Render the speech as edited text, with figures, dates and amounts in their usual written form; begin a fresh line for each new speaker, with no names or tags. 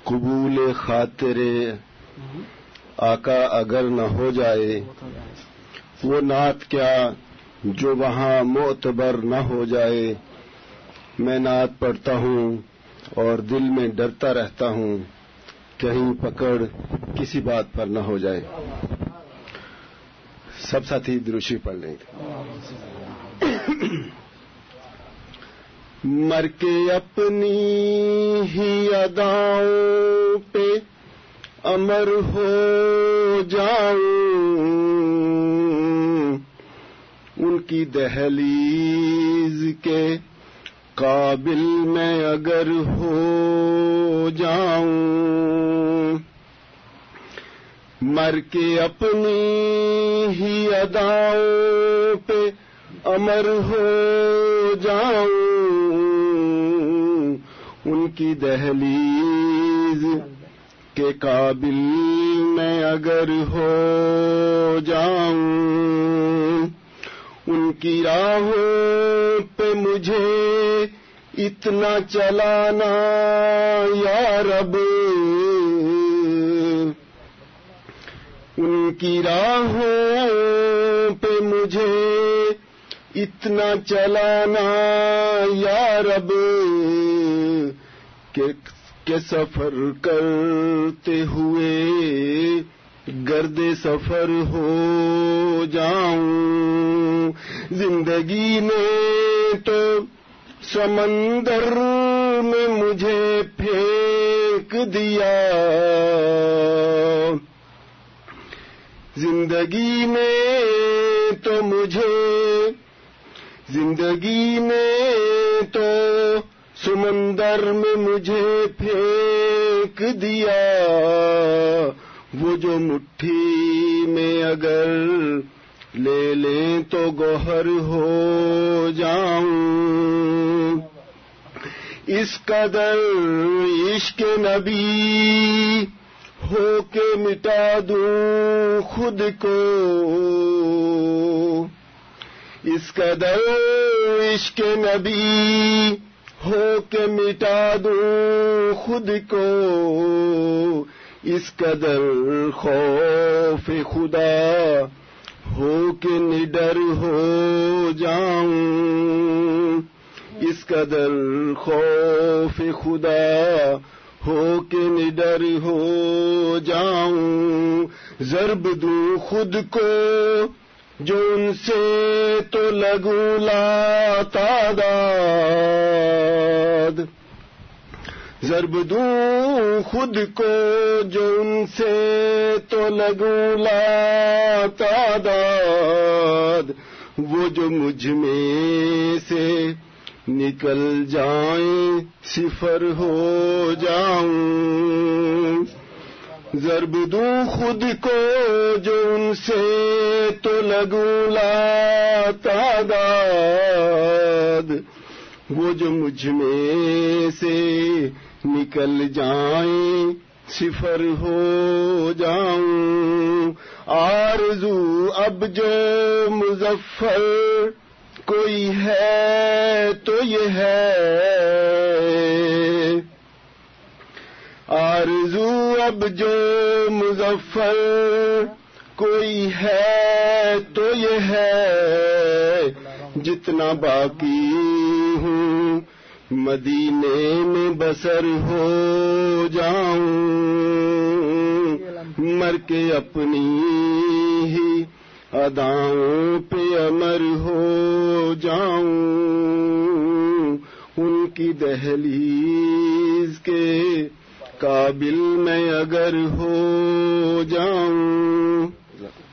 قبول خاطر آقا اگر نہ ہو جائے، وہ نعت کیا جو وہاں معتبر نہ ہو جائے۔ میں نعت پڑھتا ہوں اور دل میں ڈرتا رہتا ہوں، کہیں پکڑ کسی بات پر نہ ہو جائے۔ سب ساتھی دروشی پڑھ لیں گے۔ مر کے اپنی ہی اداؤں پہ امر ہو جاؤں، ان کی دہلیز کے قابل میں اگر ہو جاؤں، مر کے اپنی ہی اداؤں پہ امر ہو جاؤں، ان کی دہلیز کے قابل میں اگر ہو جاؤں، ان کی راہوں پہ مجھے اتنا چلانا یا رب، ان کی راہوں پہ مجھے اتنا چلانا یا رب کہ سفر کرتے ہوئے گرد سفر ہو جاؤں۔ زندگی نے تو سمندر میں مجھے پھینک دیا، زندگی نے تو سمندر میں مجھے پھینک دیا، وہ جو مٹھی میں اگر لے لیں تو گوہر ہو جاؤں۔ اس قدر عشق نبی ہو کے مٹا دوں خود کو، اس قدر عشق نبی ہو کے مٹا دوں خود کو، اس قدر خوف خدا ہو کے نڈر ہو جاؤں، اس قدر خوف خدا ہو کے نڈر ہو جاؤں۔ ضرب دوں خود کو جو ان سے تو لگوں لاتعداد، ضرب دوں خود کو جو ان سے تو لگوں لاتعداد، وہ جو مجھ میں سے نکل جائیں صفر ہو جاؤں۔ ضرب دوں خود کو جو ان سے تو لگوں لاتعداد، وہ جو مجھ میں سے نکل جائیں صفر ہو جاؤں۔ آرزو اب جو مظفر کوئی ہے تو یہ ہے، آرزو اب جو مظفر کوئی ہے تو یہ ہے، جتنا باقی ہوں مدینے میں بسر ہو جاؤں، مر کے اپنی ہی اداؤں پہ امر ہو جاؤں، ان کی دہلیز کے قابل میں اگر ہو جاؤں۔